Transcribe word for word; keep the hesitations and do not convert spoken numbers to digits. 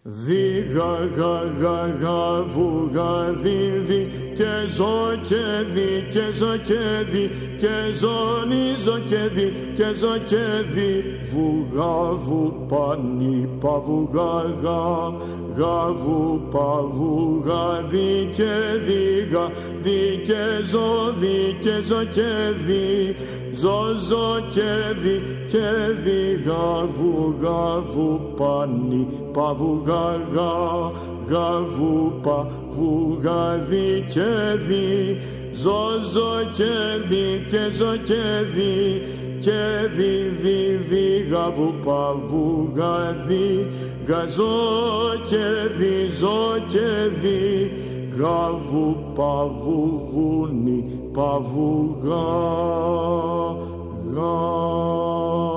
Δι γα γα γα γα βου γα δι δι και ζω και δι και ζω και δι και ζωνίζω και δι και ζω και δι βου γα βου πανι πα βου γα γα γα βου πα βου γα δι και δι γα δι και ζω δι και ζω και δι ζω ζω και δι και δι γα βου γα βου πανι πα βου γα γα γα βου πα βου γα δι και δι ζω ζω και δι και ζω και δι και δι δι δι γα βου πα βου γα δι γα ζω και δι ζω και δι γα βου πα βου βουνι πα βου γα γα